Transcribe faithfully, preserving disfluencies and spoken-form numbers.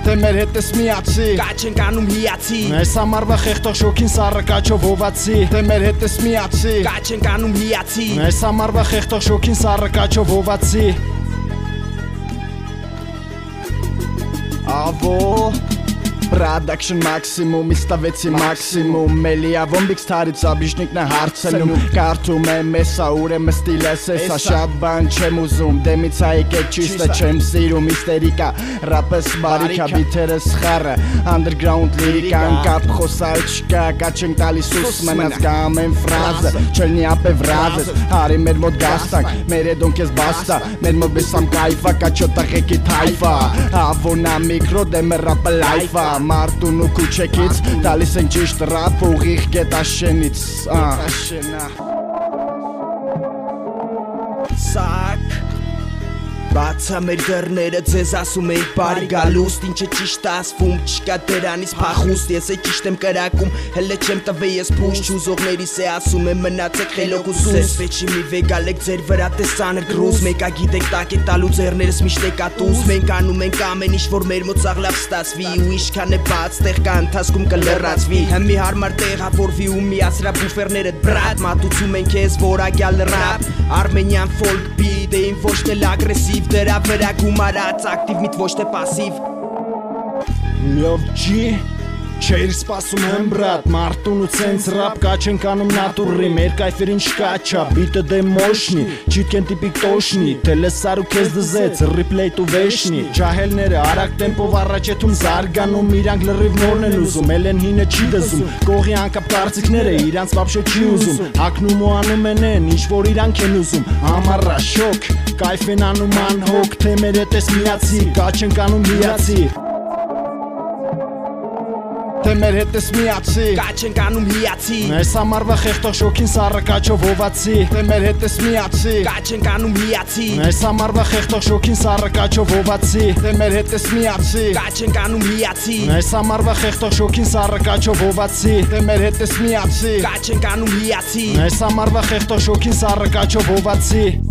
Թե մեր հետ ես միացի, կա չենք անում հիացի այս ամառվա խեղդող շոքին սառը կաչով հովացի Թե մեր հետ ես միացի, կա չենք անում հիացի այս ամառվա խեղդող շոքին սառը կաչով հովացի Avo Production maximum, իստավեցի maximum Մելիա ոմբիքս թարից աբիշնիկն է հարցնում Կարդում եմ եսա ուր եմ ստիլ ես եսա շատ բան չեմ ուզում Դեմից այկեք ճիշտ է չեմ սիրում Իստերիկա, ռապես բարիքա, բիթերս խարը Underground լիրիկա, անկապ խոսալ չկա Կա չենք տալիս ուսս մնաց գամ եմ ֆրազը Չելնի ապե վրազես, հարի մեր մոտ գաստանք Մեր էդոնք ես բաստա, մեր մոտ բեսամ կայվա Կա չոտաղեկի թայվա Ավոնա միկրո դեմը ռապը լայվա Մարդուն ու կուչեկից Տալիս են ճիշտ ռապ ուղիղ գետ աշենից Սակ Բացա մեր դռները ձեզ ասում էի բարի գալուստ Ինչը ճիշտ ասվում չկա դրանից փախուստ Ես է ճիշտ եմ կրակում հելը չեմ տվե ես փուշ Չուզողներիս է ասում եմ մնացեք խելոք ու սուս Ձեզ վեճի մի վեգալեք ձեր վրա տեսանր գրուզ Մեկա գիտեք տակ է տալու ձերներս միշտ է կատուս Մենք անում ենք ամեն ինչ որ մեր մոտ սաղ լավ ստացվի Ու ինչքան է բաց տեղ կա ընթացքում կլրացվի Հմի հարմար տեղավորվի ու միացրա բուֆերներդ բրատ Մատուցում ենք ես որակյալ ռապ Արմենյան ֆոլք բիտ Էին ոչ թե լագրեսիվ Դրա վրա գումարած ակտիվ միտ ոչ թե պասիվ Լով ջի Չեր սպասում եմ բրատ Մարդուն ու ցենց ռապ կա չենք անում նատուրի Մեր կայֆերին շկա չա Բիտը դե մոշնի Չիտքեն տիպիկ տոշնի Տելեսար ու կեզ դզեց Ռիպլեյտ ու վեշնի Ջահելները արագ տեմպով առաջ եթում զարգանում Իրանք լրիվ նորն են ուզում Էլ են հինը չի դզում Կողի անկապ կարծիքները իրանց վաբշե չի ուզում Հակնում ու անում են են Ինչ որ իրանք են ուզում Ամառա շոկ Կայֆ են անում անհոգ Թե մեր հետ ես միացի Կա չենք անում հիացի Թե մեր հետ ես միացի, կա չենք անում հիացի Այս ամառվա խեղդող շոքին սառը կաչով հովացի Թե մեր հետ ես միացի, կա չենք անում հիացի Այս ամառվա խեղդող շոքին սառը կաչով հովացի Թե մեր հետ ես միացի, կա չենք անում հիացի Այս ամառվա խեղդող շոքին սառը կաչով հովացի Թե մեր հետ ես միացի, կա չենք անում հիացի Այս ամառվա խեղդող շոքին սառը կաչով հովացի